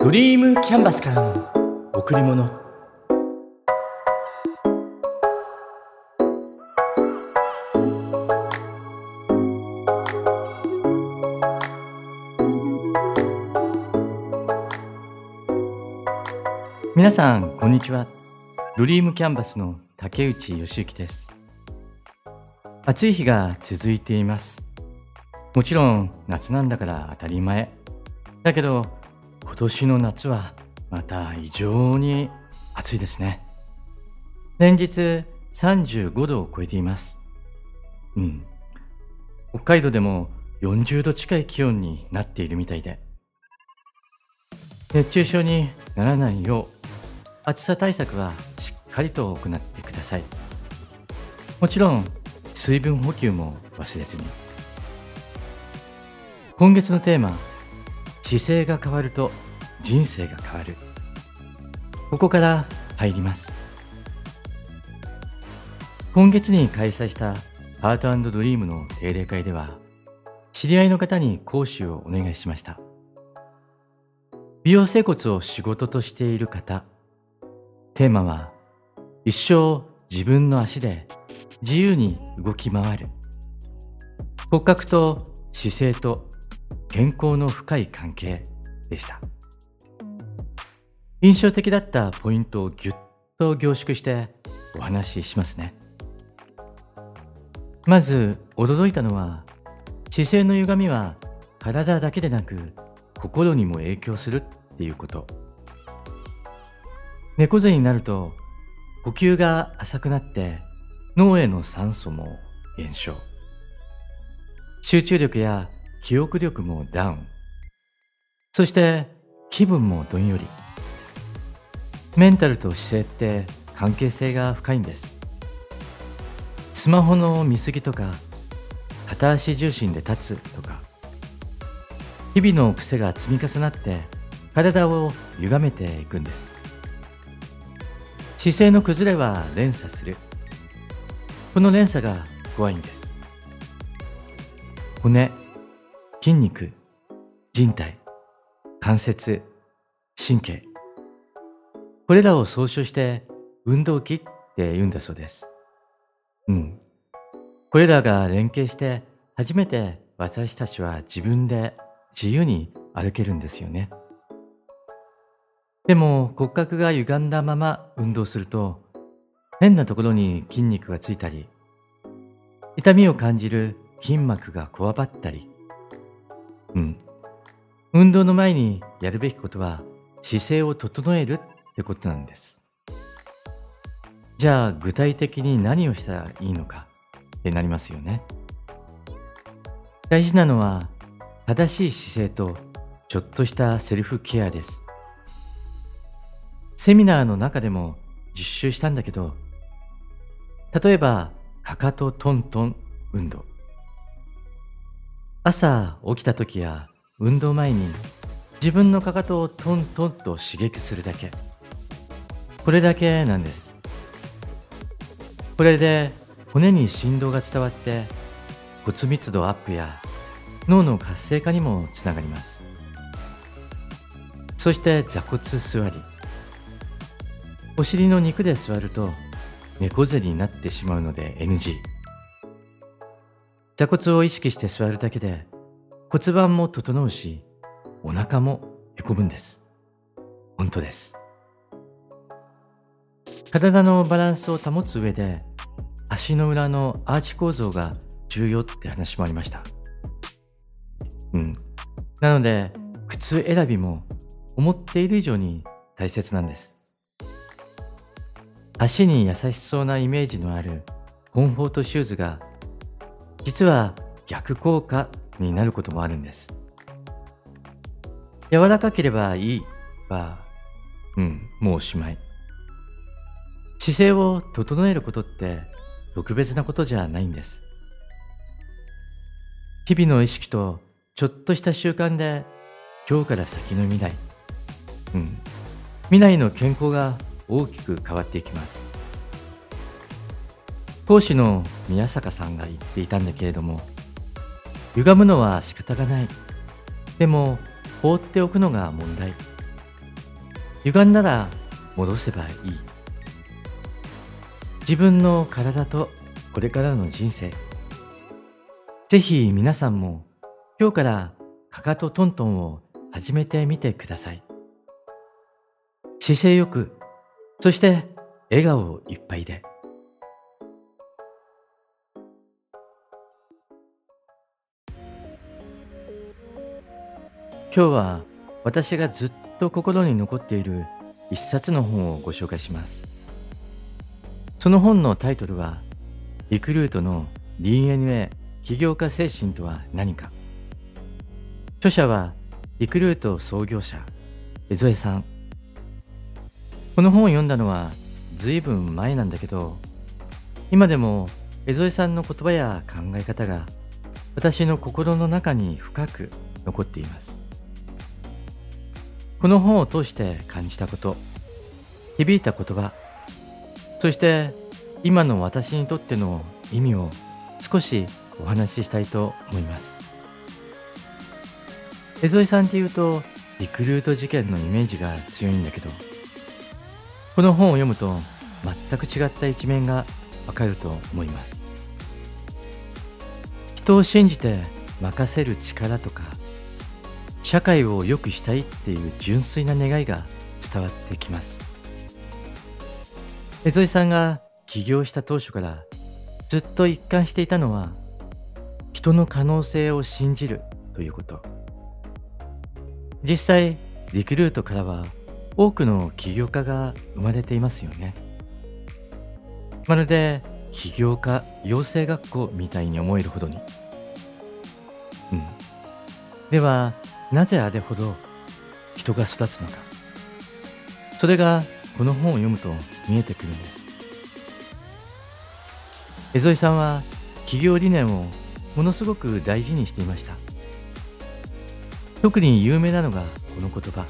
ドリームキャンバスからの贈り物。皆さんこんにちは。ドリームキャンバスの竹内義之です。暑い日が続いています。もちろん夏なんだから当たり前だけど、今年の夏はまた異常に暑いですね。連日35度を超えています。北海道でも40度近い気温になっているみたいで、熱中症にならないよう暑さ対策はしっかりと行ってください。もちろん水分補給も忘れずに。今月のテーマ、姿勢が変わると人生が変わる。ここから入ります。今月に開催したハート&ドリームの定例会では、知り合いの方に講師をお願いしました。美容整骨を仕事としている方。テーマは、一生自分の足で自由に動き回る。骨格と姿勢と健康の深い関係でした。印象的だったポイントをぎゅっと凝縮してお話ししますね。まず驚いたのは、姿勢の歪みは体だけでなく心にも影響するっていうこと。猫背になると呼吸が浅くなって脳への酸素も減少。集中力や記憶力もダウン。そして気分もどんより。メンタルと姿勢って関係性が深いんです。スマホの見過ぎとか、片足重心で立つとか、日々の癖が積み重なって体を歪めていくんです。姿勢の崩れは連鎖する。この連鎖が怖いんです。骨、筋肉、人体、関節、神経、これらを総称して運動器って言うんだそうです。これらが連携して初めて私たちは自分で自由に歩けるんですよね。でも骨格が歪んだまま運動すると、変なところに筋肉がついたり、痛みを感じる筋膜がこわばったり。運動の前にやるべきことは姿勢を整えるってことなんです。じゃあ具体的に何をしたらいいのかってなりますよね。大事なのは正しい姿勢とちょっとしたセルフケアです。セミナーの中でも実習したんだけど、例えばかかとトントン運動。朝起きた時や運動前に自分のかかとをトントンと刺激するだけ。これだけなんです。これで骨に振動が伝わって骨密度アップや脳の活性化にもつながります。そして座骨座り。お尻の肉で座ると猫背になってしまうので NG。座骨を意識して座るだけで骨盤も整うし、お腹もへこむんです。本当です。体のバランスを保つ上で、足の裏のアーチ構造が重要って話もありました。なので靴選びも思っている以上に大切なんです。足に優しそうなイメージのあるコンフォートシューズが実は逆効果になることもあるんです。柔らかければいいは、もうおしまい。姿勢を整えることって特別なことじゃないんです。日々の意識とちょっとした習慣で今日から先の未来、未来の健康が大きく変わっていきます。講師の宮坂さんが言っていたんだけれども、歪むのは仕方がない。でも放っておくのが問題。 歪んだら戻せばいい。自分の体とこれからの人生。ぜひ皆さんも今日からかかとトントンを始めてみてください。姿勢よく、そして笑顔いっぱいで。今日は私がずっと心に残っている一冊の本をご紹介します。その本のタイトルは、リクルートの DNA 起業家精神とは何か。著者はリクルート創業者江副さん。この本を読んだのはずいぶん前なんだけど、今でも江副さんの言葉や考え方が私の心の中に深く残っています。この本を通して感じたこと、響いた言葉、そして今の私にとっての意味を少しお話ししたいと思います。江副さんっていうとリクルート事件のイメージが強いんだけど、この本を読むと全く違った一面がわかると思います。人を信じて任せる力とか、社会を良くしたいっていう純粋な願いが伝わってきます。江副さんが起業した当初からずっと一貫していたのは、人の可能性を信じるということ。実際リクルートからは多くの起業家が生まれていますよね。まるで起業家養成学校みたいに思えるほどに。ではなぜあれほど人が育つのか。それがこの本を読むと見えてくるんです。江副さんは起業理念をものすごく大事にしていました。特に有名なのがこの言葉。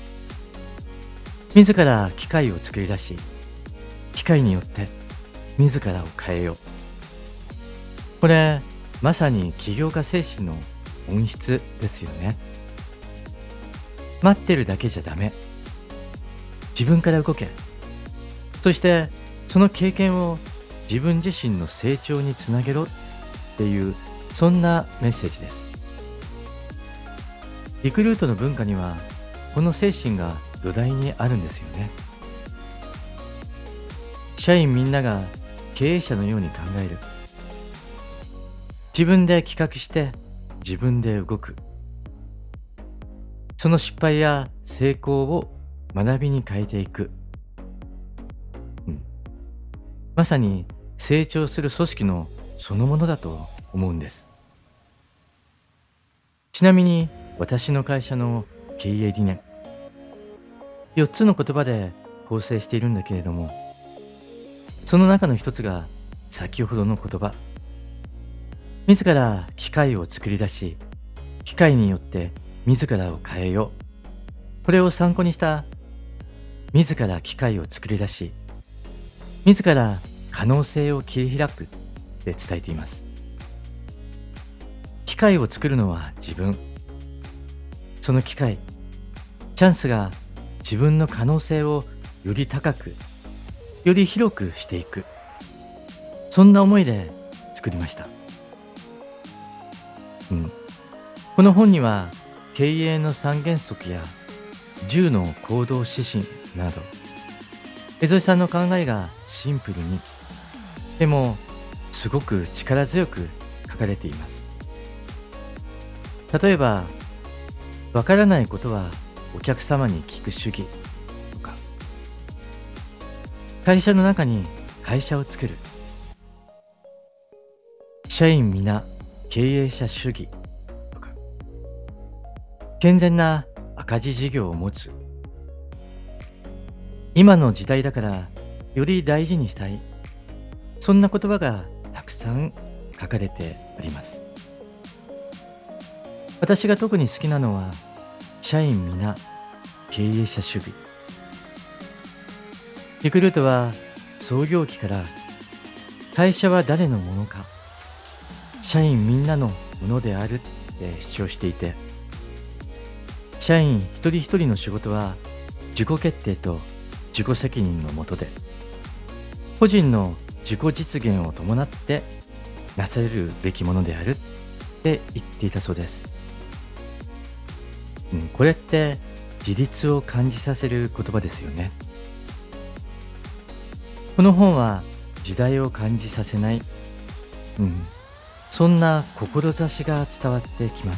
自ら機械を作り出し、機械によって自らを変えよう。これまさに起業家精神の本質ですよね。待ってるだけじゃダメ。自分から動け。そしてその経験を自分自身の成長につなげろっていう、そんなメッセージです。リクルートの文化にはこの精神が土台にあるんですよね。社員みんなが経営者のように考える。自分で企画して自分で動く。その失敗や成功を学びに変えていく。まさに成長する組織のそのものだと思うんです。ちなみに私の会社の経営理念、4つの言葉で構成しているんだけれども、その中の一つが先ほどの言葉。自ら機械を作り出し、機械によって自らを変えよう。これを参考にした自ら機械を作り出し、自ら可能性を切り開くって伝えています。機械を作るのは自分。その機会、チャンスが自分の可能性をより高く、より広くしていく。そんな思いで作りました。この本には経営の三原則や10の行動指針など、江副さんの考えがシンプルに、でもすごく力強く書かれています。例えば、わからないことはお客様に聞く主義とか、会社の中に会社を作る、社員皆経営者主義とか、健全な赤字事業を持つ、今の時代だからより大事にしたい、そんな言葉がたくさん書かれております。私が特に好きなのは、社員皆経営者主義。リクルートは創業期から会社は誰のものか、社員みんなのものであるって主張していて、社員一人一人の仕事は自己決定と自己責任のもとで、個人の自己実現を伴ってなされるべきものであるって言っていたそうです。これって自立を感じさせる言葉ですよね。この本は時代を感じさせない、そんな志が伝わってきます。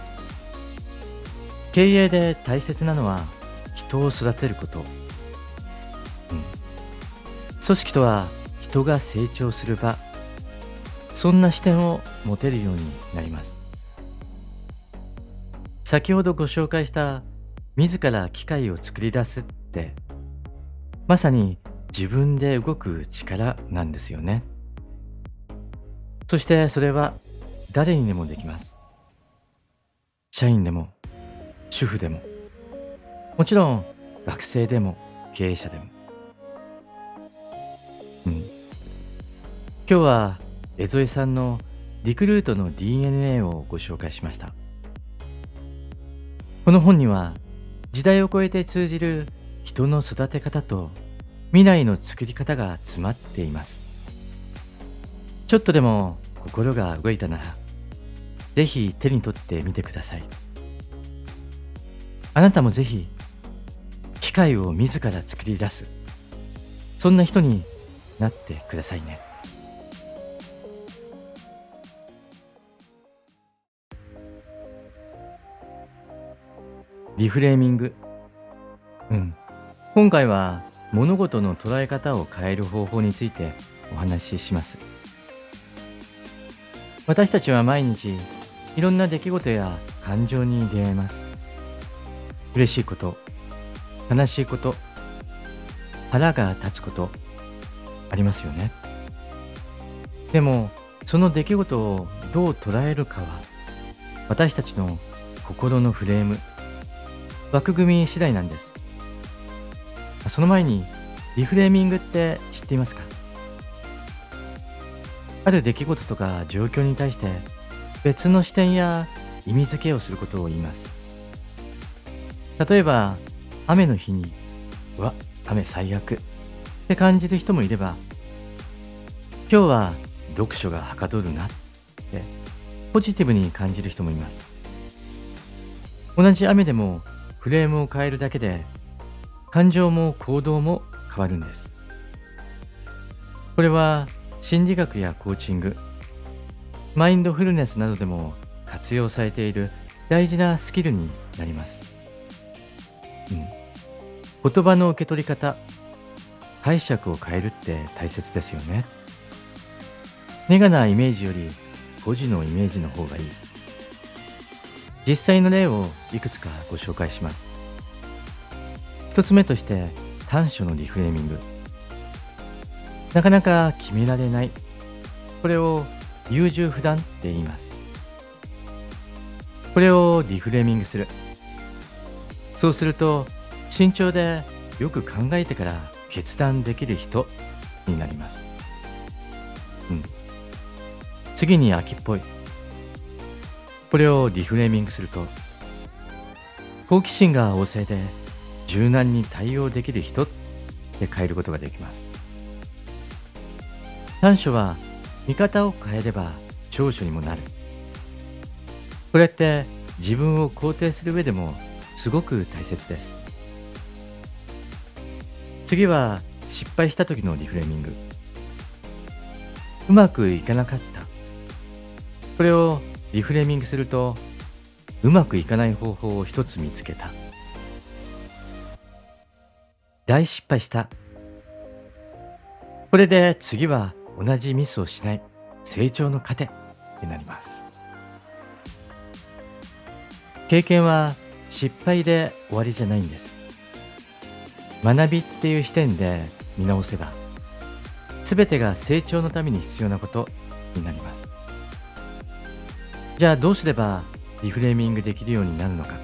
経営で大切なのは人を育てること。組織とは人が成長する場。そんな視点を持てるようになります。先ほどご紹介した自ら機械を作り出すって、まさに自分で動く力なんですよね。そしてそれは誰にでもできます。社員でも主婦でも、もちろん学生でも経営者でも。今日は江添さんのリクルートの DNA をご紹介しました。この本には時代を超えて通じる人の育て方と未来の作り方が詰まっています。ちょっとでも心が動いたなら、ぜひ手に取ってみてください。あなたもぜひ機械を自ら作り出す、そんな人になってくださいね。リフレーミング。今回は物事の捉え方を変える方法についてお話しします。私たちは毎日いろんな出来事や感情に出会えます。嬉しいこと、悲しいこと、腹が立つことありますよね。でもその出来事をどう捉えるかは私たちの心のフレーム、枠組み次第なんです。その前にリフレーミングって知っていますか？ある出来事とか状況に対して別の視点や意味付けをすることを言います。例えば雨の日に雨最悪って感じる人もいれば、今日は読書がはかどるなってポジティブに感じる人もいます。同じ雨でもフレームを変えるだけで感情も行動も変わるんです。これは心理学やコーチング、マインドフルネスなどでも活用されている大事なスキルになります。言葉の受け取り方、解釈を変えるって大切ですよね。ネガなイメージよりポジのイメージの方がいい。実際の例をいくつかご紹介します。一つ目として短所のリフレーミング。なかなか決められない。これを優柔不断って言います。これをリフレーミングする。そうすると慎重でよく考えてから決断できる人になります。次に秋っぽい。これをリフレーミングすると、好奇心が旺盛で柔軟に対応できる人って変えることができます。短所は見方を変えれば長所にもなる。これって自分を肯定する上でもすごく大切です。次は失敗した時のリフレーミング。うまくいかなかった。これをリフレーミングすると、うまくいかない方法を一つ見つけた。大失敗した。これで次は同じミスをしない成長の糧になります。経験は失敗で終わりじゃないんです。学びっていう視点で見直せば、全てが成長のために必要なことになります。じゃあどうすればリフレーミングできるようになるのか。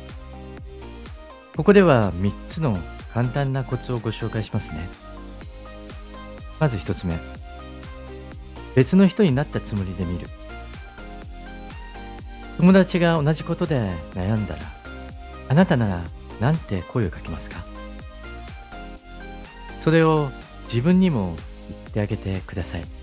ここでは3つの簡単なコツをご紹介しますね。まず1つ目、別の人になったつもりで見る。友達が同じことで悩んだら、あなたならなんて声をかけますか？それを自分にも言ってあげてください。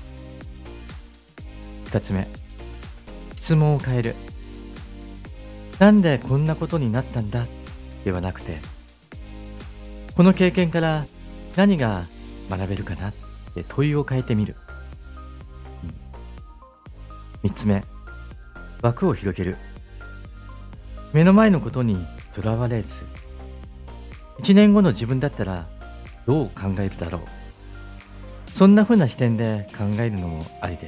二つ目、質問を変える。なんでこんなことになったんだではなくて、この経験から何が学べるかなって問いを変えてみる。三つ目、枠を広げる。目の前のことにとらわれず、一年後の自分だったらどう考えるだろう。そんな風な視点で考えるのもありです。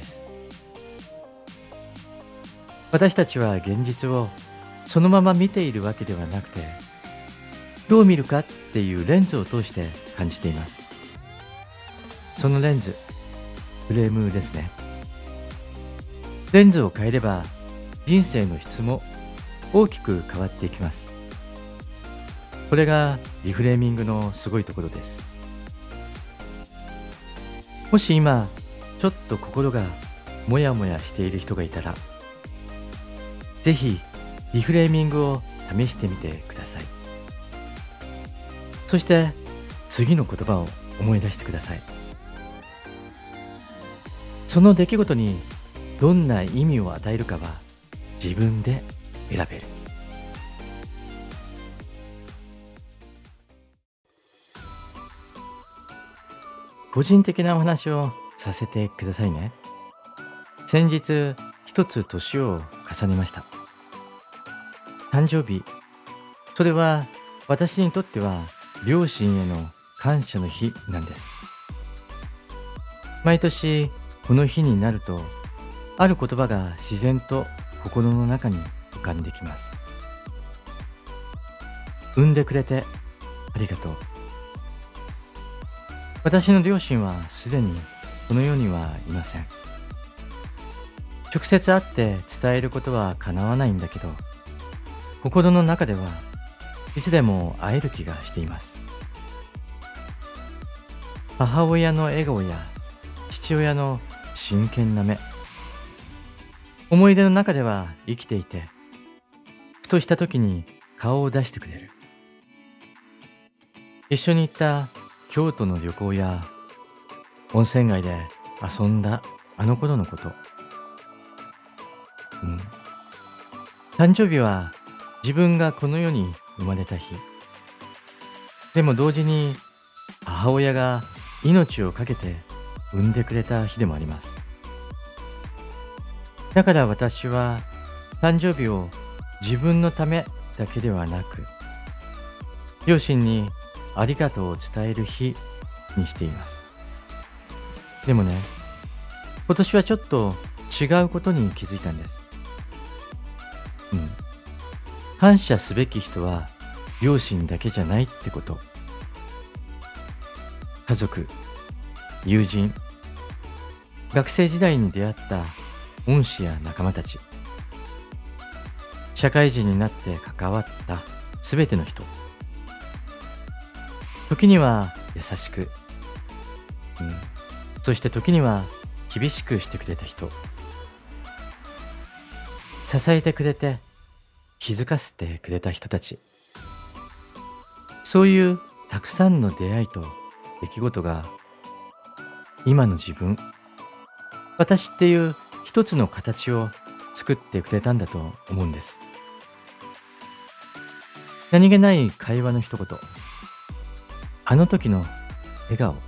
私たちは現実をそのまま見ているわけではなくて、どう見るかっていうレンズを通して感じています。そのレンズ、フレームですね。レンズを変えれば人生の質も大きく変わっていきます。これがリフレーミングのすごいところです。もし今ちょっと心がもやもやしている人がいたら、ぜひリフレーミングを試してみてください。そして次の言葉を思い出してください。その出来事にどんな意味を与えるかは自分で選べる。個人的なお話をさせてくださいね。先日一つ年を重ねました。誕生日、それは私にとっては両親への感謝の日なんです。毎年この日になると、ある言葉が自然と心の中に浮かんできます。産んでくれてありがとう。私の両親はすでにこの世にはいません。直接会って伝えることは叶わないんだけど、心の中ではいつでも会える気がしています。母親の笑顔や父親の真剣な目、思い出の中では生きていて、ふとした時に顔を出してくれる。一緒に行った京都の旅行や温泉街で遊んだあの頃のこと、誕生日は自分がこの世に生まれた日。でも同時に母親が命を懸けて産んでくれた日でもあります。だから私は誕生日を自分のためだけではなく、両親にありがとうを伝える日にしています。でもね、今年はちょっと違うことに気づいたんです。感謝すべき人は両親だけじゃないってこと。家族、友人、学生時代に出会った恩師や仲間たち、社会人になって関わったすべての人、時には優しく、そして時には厳しくしてくれた人、支えてくれて気づかせてくれた人たち、そういうたくさんの出会いと出来事が今の自分、私っていう一つの形を作ってくれたんだと思うんです。何気ない会話の一言、あの時の笑顔、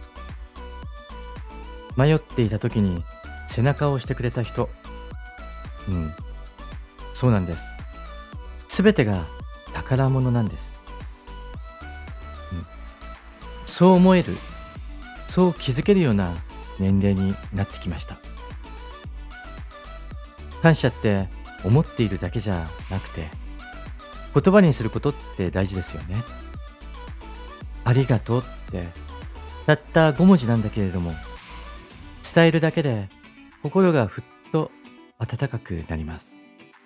迷っていた時に背中を押してくれた人、そうなんです。すべてが宝物なんです。そう思える、そう気づけるような年齢になってきました。感謝って思っているだけじゃなくて、言葉にすることって大事ですよね。ありがとうってたった5文字なんだけれども、伝えるだけで心がふっと温かくなります。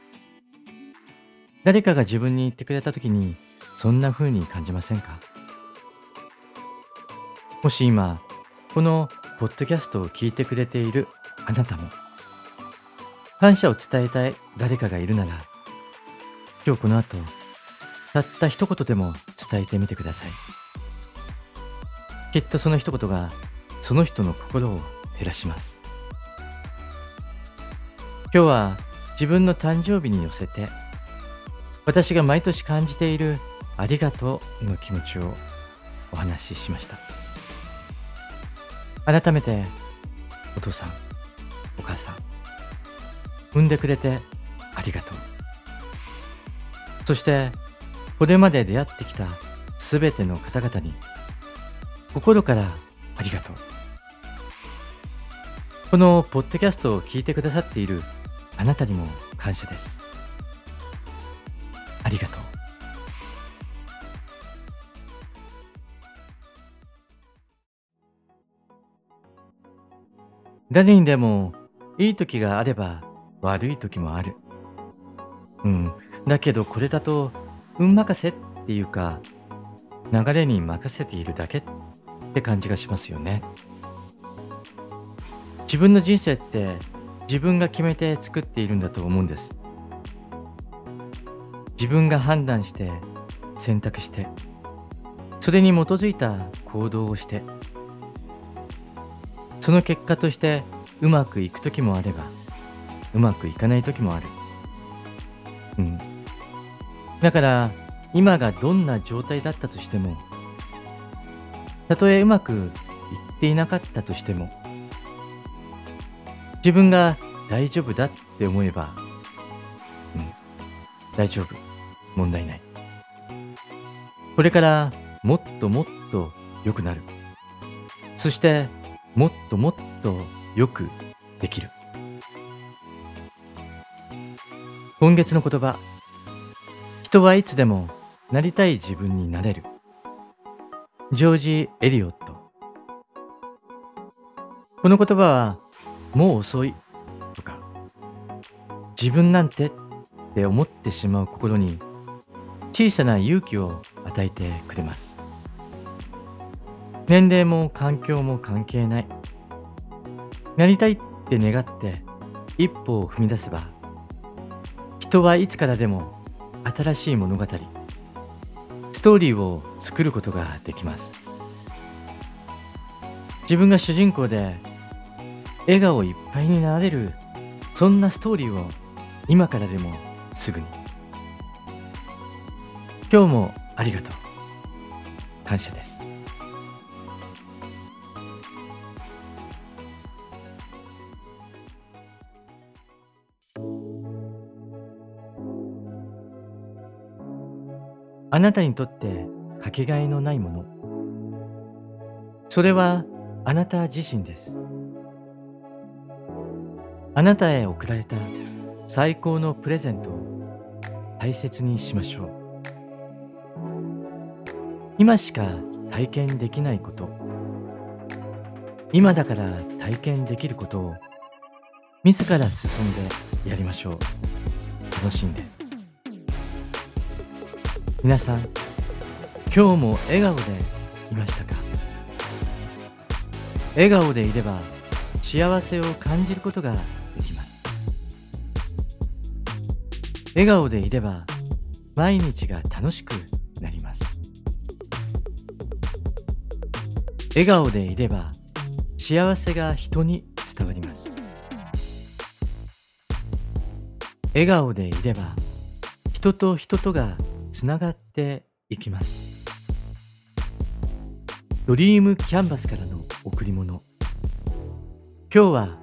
誰かが自分に言ってくれた時にそんな風に感じませんか？もし今このポッドキャストを聞いてくれているあなたも、感謝を伝えたい誰かがいるなら、今日この後たった一言でも伝えてみてください。きっとその一言がその人の心を照らします。今日は自分の誕生日に寄せて、私が毎年感じているありがとうの気持ちをお話ししました。改めてお父さん、お母さん、産んでくれてありがとう。そしてこれまで出会ってきたすべての方々に心からありがとう。このポッドキャストを聞いてくださっているあなたにも感謝です。ありがとう。誰にでもいい時があれば悪い時もある。だけどこれだと運任せっていうか、流れに任せているだけって感じがしますよね。自分の人生って自分が決めて作っているんだと思うんです。自分が判断して選択して、それに基づいた行動をして、その結果としてうまくいく時もあればうまくいかない時もある。だから今がどんな状態だったとしても、たとえうまくいっていなかったとしても、自分が大丈夫だって思えば、大丈夫、問題ない。これからもっともっと良くなる。そしてもっともっとよくできる。今月の言葉、人はいつでもなりたい自分になれる。ジョージ・エリオット。この言葉は、もう遅いとか、自分なんてって思ってしまう心に小さな勇気を与えてくれます。年齢も環境も関係ない。なりたいって願って一歩を踏み出せば、人はいつからでも新しい物語、ストーリーを作ることができます。自分が主人公で笑顔いっぱいになれる、そんなストーリーを今からでもすぐに。今日もありがとう。感謝です。あなたにとってかけがえのないもの、それはあなた自身です。あなたへ贈られた最高のプレゼントを大切にしましょう。今しか体験できないこと、今だから体験できることを自ら進んでやりましょう。楽しんで。皆さん、今日も笑顔でいましたか？笑顔でいれば幸せを感じることができます。笑顔でいれば毎日が楽しくなります。笑顔でいれば幸せが人に伝わります。笑顔でいれば人と人とがつながっていきます。ドリームキャンバスからの贈り物。今日は